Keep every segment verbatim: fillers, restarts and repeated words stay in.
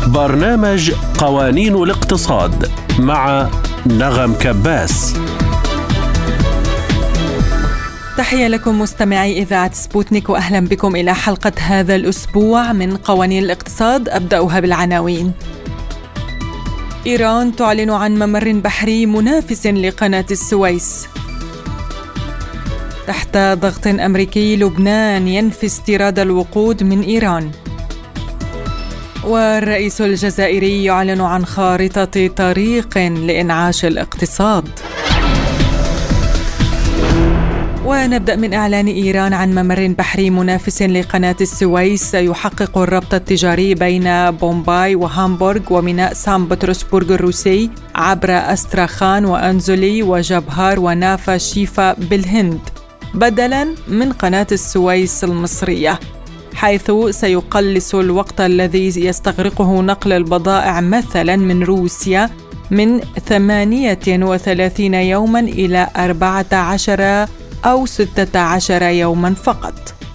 برنامج قوانين الاقتصاد مع نغم كباس. تحية لكم مستمعي إذاعة سبوتنيك، وأهلا بكم إلى حلقة هذا الأسبوع من قوانين الاقتصاد. أبدأها بالعناوين. إيران تعلن عن ممر بحري منافس لقناة السويس. تحت ضغط أمريكي لبنان ينفي استيراد الوقود من إيران. والرئيس الجزائري يعلن عن خارطة طريق لإنعاش الاقتصاد. ونبدأ من إعلان إيران عن ممر بحري منافس لقناة السويس سيحقق الربط التجاري بين بومباي وهامبورغ وميناء سان بطرسبرغ الروسي عبر أستراخان وأنزلي وجبهار ونافا شيفا بالهند، بدلاً من قناة السويس المصرية، حيث سيقلص الوقت الذي يستغرقه نقل البضائع مثلاً من روسيا من ثمانية وثلاثين يوماً إلى أربعة عشر أو ستة عشر يوماً فقط.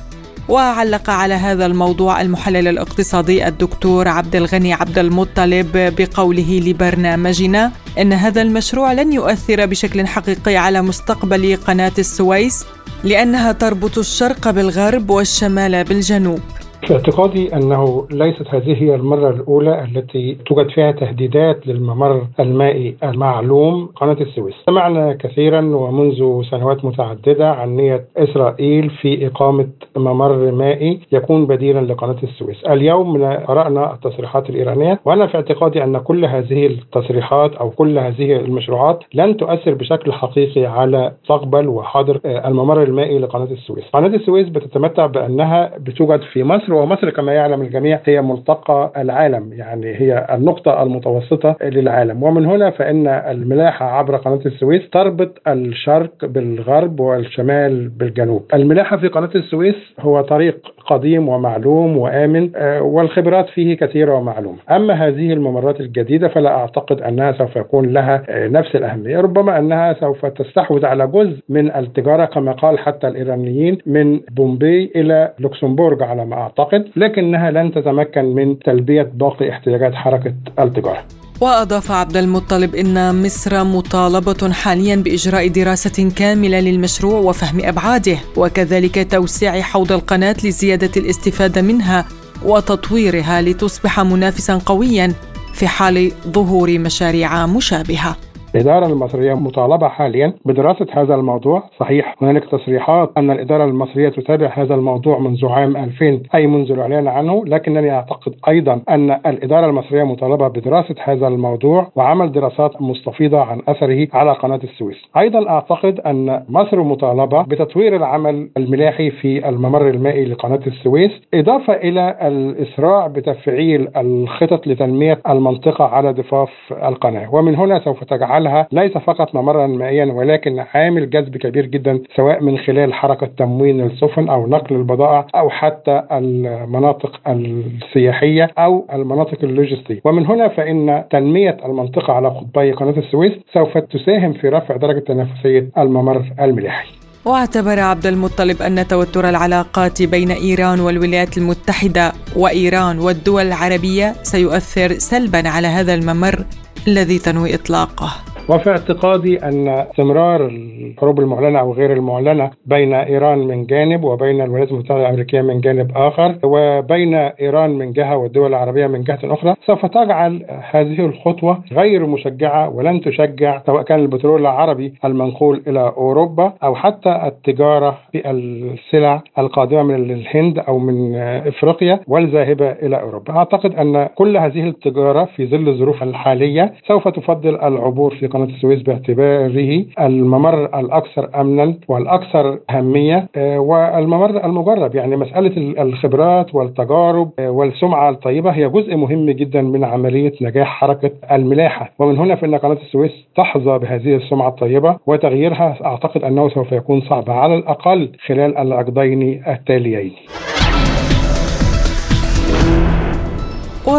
وعلق على هذا الموضوع المحلل الاقتصادي الدكتور عبد الغني عبد المطلب بقوله لبرنامجنا إن هذا المشروع لن يؤثر بشكل حقيقي على مستقبل قناة السويس لأنها تربط الشرق بالغرب والشمال بالجنوب. في اعتقادي أنه ليست هذه هي المرة الأولى التي توجد فيها تهديدات للممر المائي المعلوم قناة السويس. سمعنا كثيرا ومنذ سنوات متعددة عن نية إسرائيل في إقامة ممر مائي يكون بديلا لقناة السويس. اليوم قرأنا التصريحات الإيرانية، وأنا في اعتقادي أن كل هذه التصريحات أو كل هذه المشروعات لن تؤثر بشكل حقيقي على مستقبل وحاضر الممر المائي لقناة السويس. قناة السويس بتتمتع بأنها بتوجد في مصر، ومصر كما يعلم الجميع هي ملتقى العالم، يعني هي النقطة المتوسطة للعالم، ومن هنا فإن الملاحة عبر قناة السويس تربط الشرق بالغرب والشمال بالجنوب. الملاحة في قناة السويس هو طريق قديم ومعلوم وآمن، والخبرات فيه كثيرة ومعلومة. أما هذه الممرات الجديدة فلا أعتقد أنها سوف يكون لها نفس الأهمية، ربما أنها سوف تستحوذ على جزء من التجارة كما قال حتى الإيرانيين من بومبي إلى لوكسمبورغ على ما أعتقد، لكنها لن تتمكن من تلبية باقي احتياجات حركة التجارة. وأضاف عبد المطلب إن مصر مطالبة حاليا بإجراء دراسة كاملة للمشروع وفهم أبعاده، وكذلك توسيع حوض القناة لزيادة الاستفادة منها وتطويرها لتصبح منافسا قويا في حال ظهور مشاريع مشابهة. الإدارة المصرية مطالبة حاليا بدراسة هذا الموضوع. صحيح هناك تصريحات أن الإدارة المصرية تتابع هذا الموضوع منذ عام ألفين، أي منذ الإعلان عنه، لكنني أعتقد أيضا أن الإدارة المصرية مطالبة بدراسة هذا الموضوع وعمل دراسات مستفيضة عن أثره على قناة السويس. أيضا أعتقد أن مصر مطالبة بتطوير العمل الملاحي في الممر المائي لقناة السويس، إضافة إلى الإسراع بتفعيل الخطط لتنمية المنطقة على ضفاف القناة، ومن هنا سوف تجعل ليس فقط ممرا مائيا ولكن عامل جذب كبير جدا، سواء من خلال حركة تموين السفن أو نقل البضائع أو حتى المناطق السياحية أو المناطق اللوجستية. ومن هنا فإن تنمية المنطقة على قطبي قناة السويس سوف تساهم في رفع درجة تنافسية الممر الملاحي. واعتبر عبد المطلب أن توتر العلاقات بين إيران والولايات المتحدة وإيران والدول العربية سيؤثر سلبا على هذا الممر الذي تنوي إطلاقه. وفي اعتقادي أن استمرار الحروب المعلنة أو غير المعلنة بين إيران من جانب وبين الولايات المتحدة الأمريكية من جانب آخر وبين إيران من جهة والدول العربية من جهة أخرى سوف تجعل هذه الخطوة غير مشجعة ولن تشجع سواء كان البترول العربي المنقول إلى أوروبا أو حتى التجارة في السلع القادمة من الهند أو من إفريقيا والذاهبة إلى أوروبا. أعتقد أن كل هذه التجارة في ظل الظروف الحالية سوف تفضل العبور في قناة السويس باعتباره الممر الأكثر أمنا والأكثر أهمية والممر المجرب. يعني مسألة الخبرات والتجارب والسمعة الطيبة هي جزء مهم جدا من عملية نجاح حركة الملاحة، ومن هنا فإن قناة السويس تحظى بهذه السمعة الطيبة، وتغييرها أعتقد أنه سوف يكون صعب على الأقل خلال العقدين التاليين.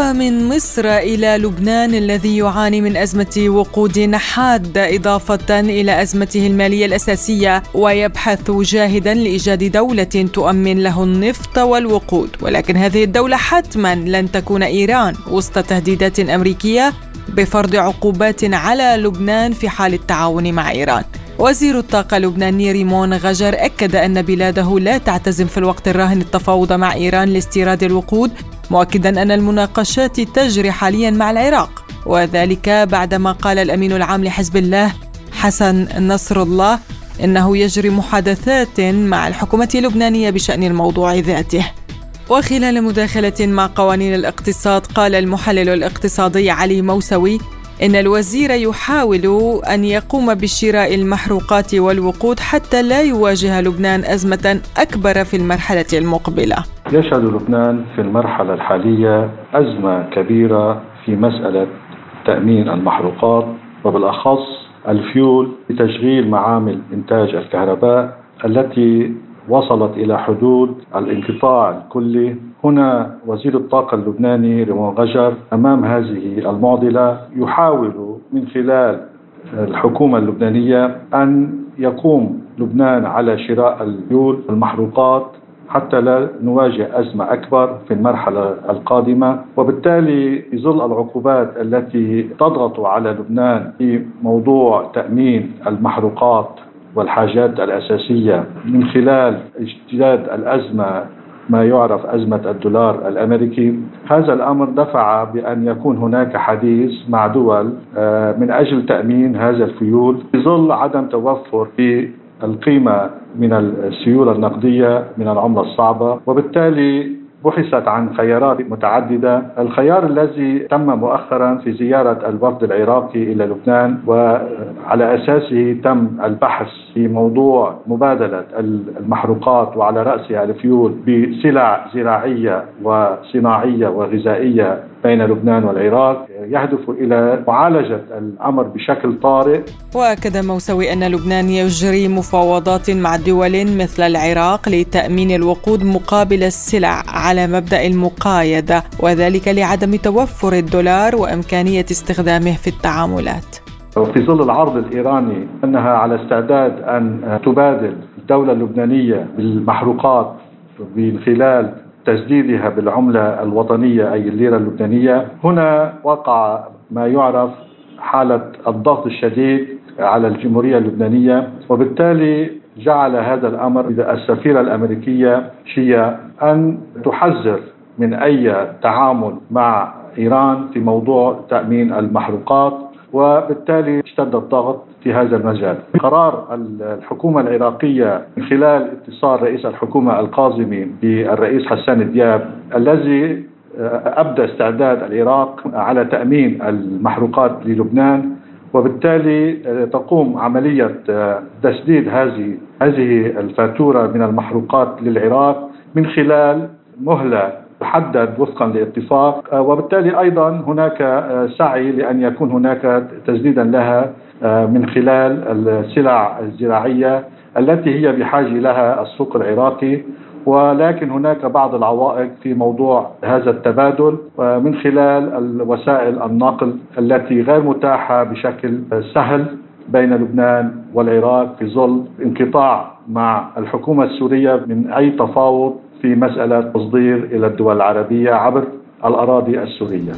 ومن مصر إلى لبنان الذي يعاني من أزمة وقود حادة إضافة إلى أزمته المالية الأساسية، ويبحث جاهدا لإيجاد دولة تؤمن له النفط والوقود، ولكن هذه الدولة حتما لن تكون إيران وسط تهديدات أمريكية بفرض عقوبات على لبنان في حال التعاون مع إيران. وزير الطاقة اللبناني ريمون غجر أكد أن بلاده لا تعتزم في الوقت الراهن التفاوض مع إيران لاستيراد الوقود، مؤكدا أن المناقشات تجري حاليا مع العراق، وذلك بعدما قال الأمين العام لحزب الله حسن نصر الله إنه يجري محادثات مع الحكومة اللبنانية بشأن الموضوع ذاته. وخلال مداخلة مع قوانين الاقتصاد، قال المحلل الاقتصادي علي موسوي إن الوزير يحاول أن يقوم بشراء المحروقات والوقود حتى لا يواجه لبنان أزمة أكبر في المرحلة المقبلة. يشهد لبنان في المرحلة الحالية أزمة كبيرة في مسألة تأمين المحروقات، وبالأخص الفيول لتشغيل معامل إنتاج الكهرباء التي وصلت إلى حدود الانقطاع الكلي. هنا وزير الطاقة اللبناني ريمون غجر أمام هذه المعضلة يحاول من خلال الحكومة اللبنانية أن يقوم لبنان على شراء الفيول والمحروقات حتى لا نواجه أزمة أكبر في المرحلة القادمة، وبالتالي في ظل العقوبات التي تضغط على لبنان في موضوع تأمين المحروقات والحاجات الأساسية من خلال اشتداد الأزمة ما يعرف أزمة الدولار الأمريكي، هذا الأمر دفع بأن يكون هناك حديث مع دول من أجل تأمين هذا الفيول في ظل عدم توفر في القيمة من السيولة النقدية من العملة الصعبة. وبالتالي بحثت عن خيارات متعددة. الخيار الذي تم مؤخرا في زيارة الوفد العراقي إلى لبنان وعلى أساسه تم البحث في موضوع مبادلة المحروقات وعلى رأسها الفيول بسلع زراعية وصناعية وغذائية بين لبنان والعراق، يهدف إلى معالجة الأمر بشكل طارئ. وأكد موسوي أن لبنان يجري مفاوضات مع دول مثل العراق لتأمين الوقود مقابل السلع على مبدأ المقايدة، وذلك لعدم توفر الدولار وإمكانية استخدامه في التعاملات. وفي ظل العرض الإيراني أنها على استعداد أن تبادل الدولة اللبنانية بالمحروقات من خلال تسديدها بالعملة الوطنية أي الليرة اللبنانية، هنا وقع ما يعرف حالة الضغط الشديد على الجمهورية اللبنانية، وبالتالي جعل هذا الأمر السفيرة الأمريكية هي أن تحذر من أي تعامل مع إيران في موضوع تأمين المحروقات، وبالتالي اشتد الضغط في هذا المجال. قرار الحكومة العراقية من خلال اتصال رئيس الحكومة القاضمي بالرئيس حسان دياب الذي أبدى استعداد العراق على تأمين المحروقات للبنان، وبالتالي تقوم عملية تسديد هذه هذه الفاتورة من المحروقات للعراق من خلال مهلة تحدد وفقا لاتفاق، وبالتالي أيضا هناك سعي لأن يكون هناك تسديدا لها من خلال السلع الزراعية التي هي بحاجة لها السوق العراقي، ولكن هناك بعض العوائق في موضوع هذا التبادل من خلال وسائل النقل التي غير متاحة بشكل سهل بين لبنان والعراق في ظل انقطاع مع الحكومة السورية من أي تفاوض في مسألة تصدير إلى الدول العربية عبر الأراضي السورية.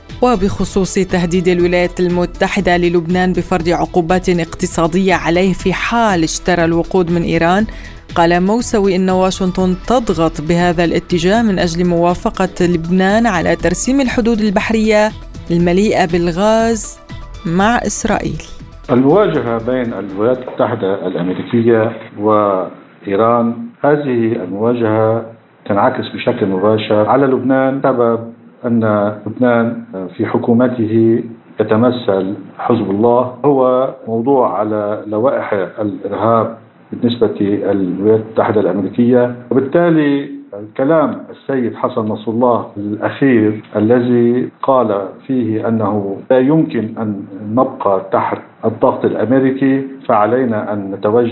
وبخصوص تهديد الولايات المتحدة للبنان بفرض عقوبات اقتصادية عليه في حال اشترى الوقود من إيران، قال موسوي إن واشنطن تضغط بهذا الاتجاه من أجل موافقة لبنان على ترسيم الحدود البحرية المليئة بالغاز مع إسرائيل. المواجهة بين الولايات المتحدة الأمريكية وإيران، هذه المواجهة تنعكس بشكل مباشر على لبنان بسبب أن لبنان في حكومته يتمثل حزب الله، هو موضوع على لوائح الإرهاب بالنسبة للولايات المتحدة الأمريكية. وبالتالي الكلام السيد حسن نصر الله الأخير الذي قال فيه أنه لا يمكن أن نبقى تحت الضغط الأمريكي فعلينا أن نتوجه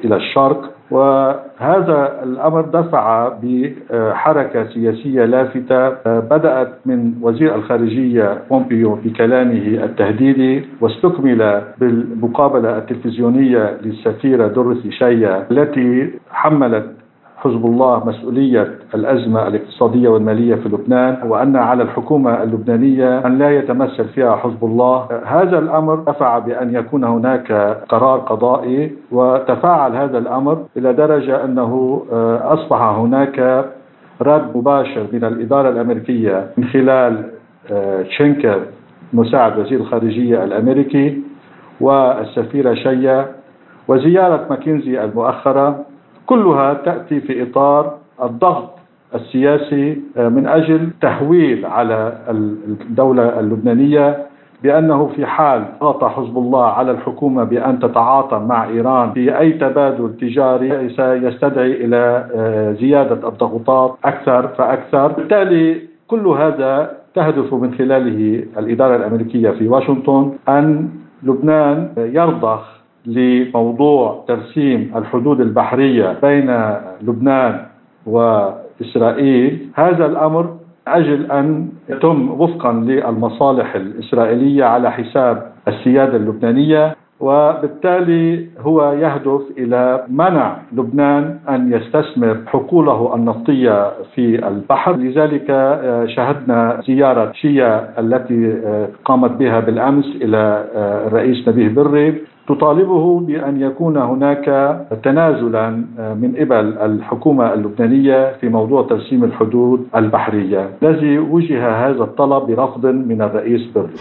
إلى الشرق. وهذا الأمر دفع بحركة سياسية لافتة بدأت من وزير الخارجية بومبيو بكلامه التهديدي، واستكمل بالمقابلة التلفزيونية للسفيرة دوريثي شايا التي حملت حزب الله مسؤولية الأزمة الاقتصادية والمالية في لبنان، وأن على الحكومة اللبنانية أن لا يتمثل فيها حزب الله. هذا الأمر دفع بأن يكون هناك قرار قضائي، وتفاعل هذا الأمر إلى درجة أنه أصبح هناك رد مباشر من الإدارة الأمريكية من خلال شينكر مساعد وزير الخارجية الأمريكي والسفيرة شايا وزيارة ماكنزي المؤخرة، كلها تأتي في إطار الضغط السياسي من أجل تهويل على الدولة اللبنانية بأنه في حال ضغط حزب الله على الحكومة بأن تتعاطى مع إيران في أي تبادل تجاري سيستدعي إلى زيادة الضغوطات أكثر فأكثر. بالتالي كل هذا تهدف من خلاله الإدارة الأمريكية في واشنطن أن لبنان يرضخ لموضوع ترسيم الحدود البحرية بين لبنان وإسرائيل. هذا الأمر أجل أن يتم وفقا للمصالح الإسرائيلية على حساب السيادة اللبنانية، وبالتالي هو يهدف إلى منع لبنان أن يستثمر حقوله النفطية في البحر. لذلك شهدنا زيارة شيا التي قامت بها بالأمس إلى الرئيس نبيه بري تطالبه بأن يكون هناك تنازلا من قبل الحكومة اللبنانية في موضوع ترسيم الحدود البحرية، الذي وجه هذا الطلب برفض من الرئيس بري.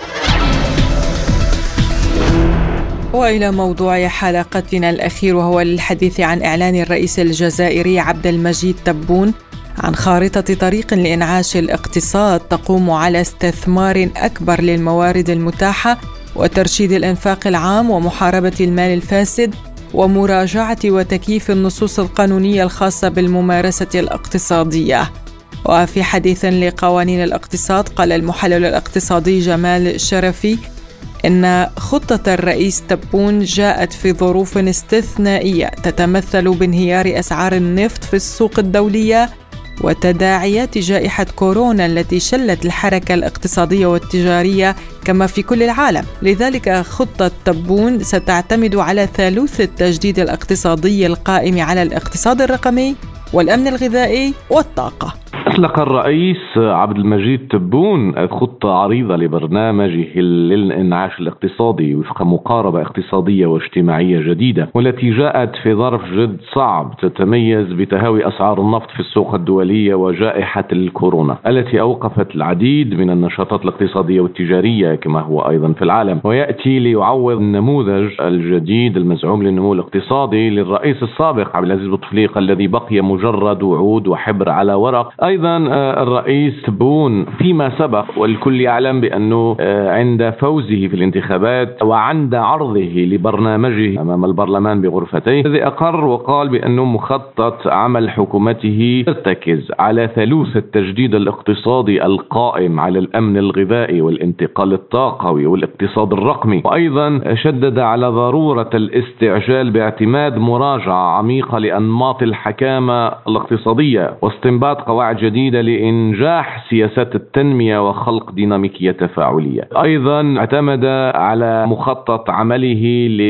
وإلى موضوع حلقتنا الأخير، وهو الحديث عن إعلان الرئيس الجزائري عبد المجيد تبون عن خارطة طريق لإنعاش الاقتصاد تقوم على استثمار أكبر للموارد المتاحة وترشيد الإنفاق العام ومحاربة المال الفاسد ومراجعة وتكييف النصوص القانونية الخاصة بالممارسة الاقتصادية. وفي حديث لقوانين الاقتصاد قال المحلل الاقتصادي جمال شرفي إن خطة الرئيس تبون جاءت في ظروف استثنائية تتمثل بانهيار أسعار النفط في السوق الدولية وتداعيات جائحة كورونا التي شلت الحركة الاقتصادية والتجارية كما في كل العالم. لذلك خطة تبون ستعتمد على ثالوث التجديد الاقتصادي القائم على الاقتصاد الرقمي والأمن الغذائي والطاقة. أطلق الرئيس عبد المجيد تبون خطة عريضة لبرنامجه للإنعاش الاقتصادي وفق مقاربة اقتصادية واجتماعية جديدة، والتي جاءت في ظرف جد صعب تتميز بتهاوي أسعار النفط في السوق الدولية وجائحة الكورونا التي أوقفت العديد من النشاطات الاقتصادية والتجارية كما هو أيضا في العالم، ويأتي ليعوض النموذج الجديد المزعوم للنمو الاقتصادي للرئيس السابق عبد العزيز بوتفليقة الذي بقي مجرد وعود وحبر على ورق. أيضا الرئيس تبون فيما سبق والكل يعلم بأنه عند فوزه في الانتخابات وعند عرضه لبرنامجه أمام البرلمان بغرفتيه الذي أقر وقال بأنه مخطط عمل حكومته يرتكز على ثالوث التجديد الاقتصادي القائم على الأمن الغذائي والانتقال الطاقوي والاقتصاد الرقمي، وأيضا شدد على ضرورة الاستعجال باعتماد مراجعة عميقة لأنماط الحكامة الاقتصادية واستنباط قواعد جديدة لإنجاح سياسات التنمية وخلق ديناميكية تفاعلية. أيضا اعتمد على مخطط عمله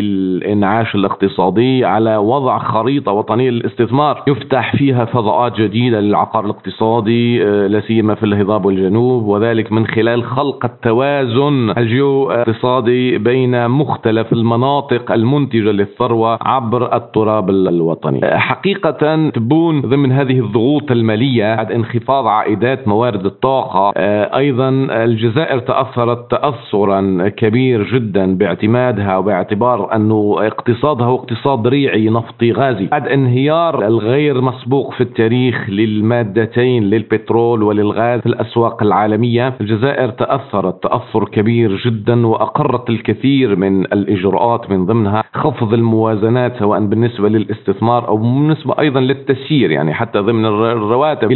للإنعاش الاقتصادي على وضع خريطة وطنية للاستثمار يفتح فيها فضاءات جديدة للعقار الاقتصادي لا سيما في الهضاب والجنوب، وذلك من خلال خلق التوازن الجيو اقتصادي بين مختلف المناطق المنتجة للثروة عبر التراب الوطني. حقيقة تبون ضمن هذه الضغوط المالية بعد انخفاض عائدات موارد الطاقة، أيضا الجزائر تأثرت تأثرا كبير جدا باعتمادها وباعتبار أنه اقتصادها هو اقتصاد ريعي نفطي غازي بعد انهيار الغير مسبوق في التاريخ للمادتين للبترول وللغاز في الأسواق العالمية. الجزائر تأثرت تأثر كبير جدا وأقرت الكثير من الإجراءات من ضمنها خفض الموازنات سواء بالنسبة للاستثمار أو بالنسبة أيضا للتسيير، يعني حتى ضمن الرواتب إلى حدود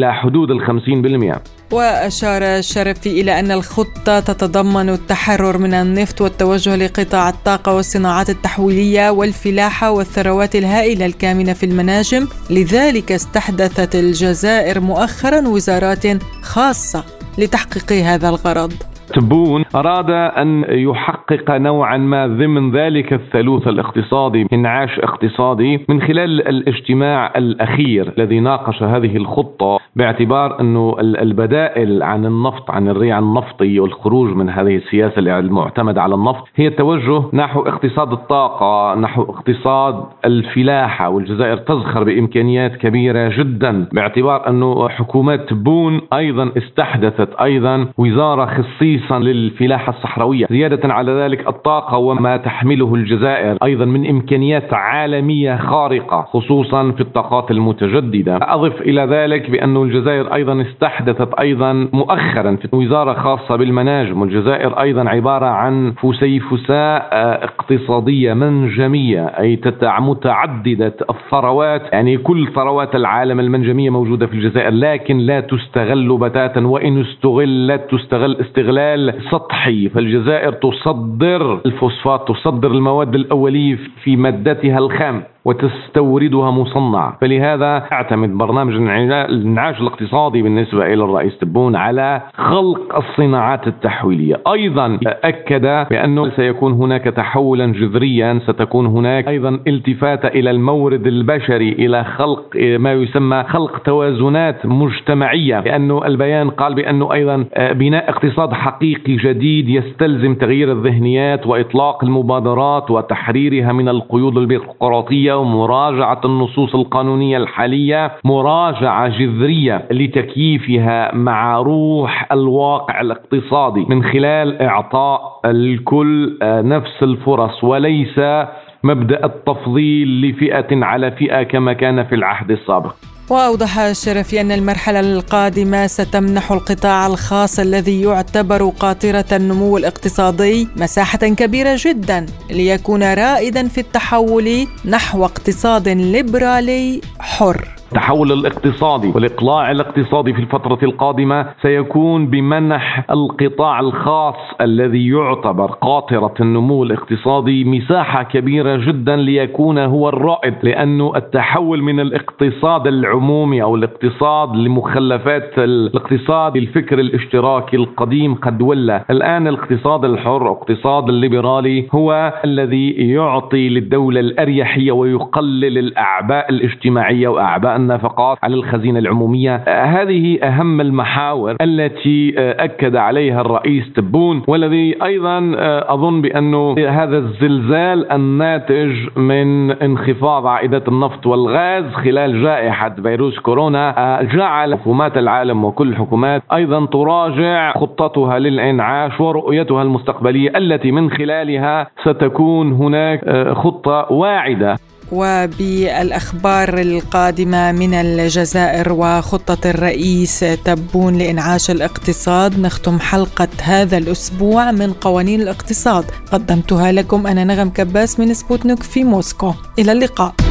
بحدود الخمسين بالمئة. وأشار الشرفي إلى أن الخطة تتضمن التحرر من النفط والتوجه لقطاع الطاقة والصناعات التحويلية والفلاحة والثروات الهائلة الكامنة في المناجم. لذلك استحدثت الجزائر مؤخرا وزارات خاصة لتحقيق هذا الغرض. تبون أراد أن يحقق نوعا ما ضمن ذلك الثالوث الاقتصادي انعاش اقتصادي من خلال الاجتماع الأخير الذي ناقش هذه الخطة، باعتبار أنه البدائل عن النفط، عن الريع النفطي والخروج من هذه السياسة المعتمدة على النفط، هي التوجه نحو اقتصاد الطاقة، نحو اقتصاد الفلاحة. والجزائر تزخر بإمكانيات كبيرة جدا، باعتبار أنه حكومات تبون أيضا استحدثت أيضا وزارة خصيصة للفلاحة الصحراوية. زيادة على ذلك الطاقة وما تحمله الجزائر أيضا من إمكانيات عالمية خارقة، خصوصا في الطاقات المتجددة. أضف إلى ذلك بأن الجزائر أيضا استحدثت أيضا مؤخرا في وزارة خاصة بالمناجم. والجزائر أيضا عبارة عن فسيفساء اقتصادية منجمية، أي متعددة الثروات، يعني كل ثروات العالم المنجمية موجودة في الجزائر، لكن لا تستغل بتاتا، وإن استغلت تستغل استغلال سطحي. فالجزائر تصدر الفوسفات، تصدر المواد الأولية في مادتها الخام وتستوردها مصنعة. فلهذا اعتمد برنامج الانعاش الاقتصادي بالنسبة إلى الرئيس تبون على خلق الصناعات التحويلية. أيضا أكد بأنه سيكون هناك تحولا جذريا، ستكون هناك أيضا التفاتة إلى المورد البشري، إلى خلق ما يسمى خلق توازنات مجتمعية، لأنه البيان قال بأنه أيضا بناء اقتصاد حقيقي جديد يستلزم تغيير الذهنيات وإطلاق المبادرات وتحريرها من القيود البيروقراطية ومراجعة النصوص القانونية الحالية مراجعة جذرية لتكييفها مع روح الواقع الاقتصادي، من خلال إعطاء الكل نفس الفرص وليس مبدأ التفضيل لفئة على فئة كما كان في العهد السابق. وأوضح الشرفي أن المرحلة القادمة ستمنح القطاع الخاص الذي يعتبر قاطرة النمو الاقتصادي مساحة كبيرة جدا ليكون رائدا في التحول نحو اقتصاد ليبرالي حر. التحول الاقتصادي والإقلاع الاقتصادي في الفترة القادمة سيكون بمنح القطاع الخاص الذي يعتبر قاطرة النمو الاقتصادي مساحة كبيرة جدا ليكون هو الرائد، لأنه التحول من الاقتصاد العمومي أو الاقتصاد لمخلفات الاقتصاد الفكر الاشتراكي القديم قد ولى. الآن الاقتصاد الحر، اقتصاد الليبرالي، هو الذي يعطي للدولة الأريحية ويقلل الأعباء الاجتماعية وأعباء النفقات على الخزينة العمومية. هذه أهم المحاور التي أكد عليها الرئيس تبون، والذي أيضا أظن بأنه هذا الزلزال الناتج من انخفاض عائدات النفط والغاز خلال جائحة فيروس كورونا جعل حكومات العالم وكل الحكومات أيضا تراجع خطتها للإنعاش ورؤيتها المستقبلية التي من خلالها ستكون هناك خطة واعدة. وبالأخبار القادمة من الجزائر وخطة الرئيس تبون لإنعاش الاقتصاد نختم حلقة هذا الأسبوع من قوانين الاقتصاد. قدمتها لكم أنا نغم كباس من سبوتنيك في موسكو. إلى اللقاء.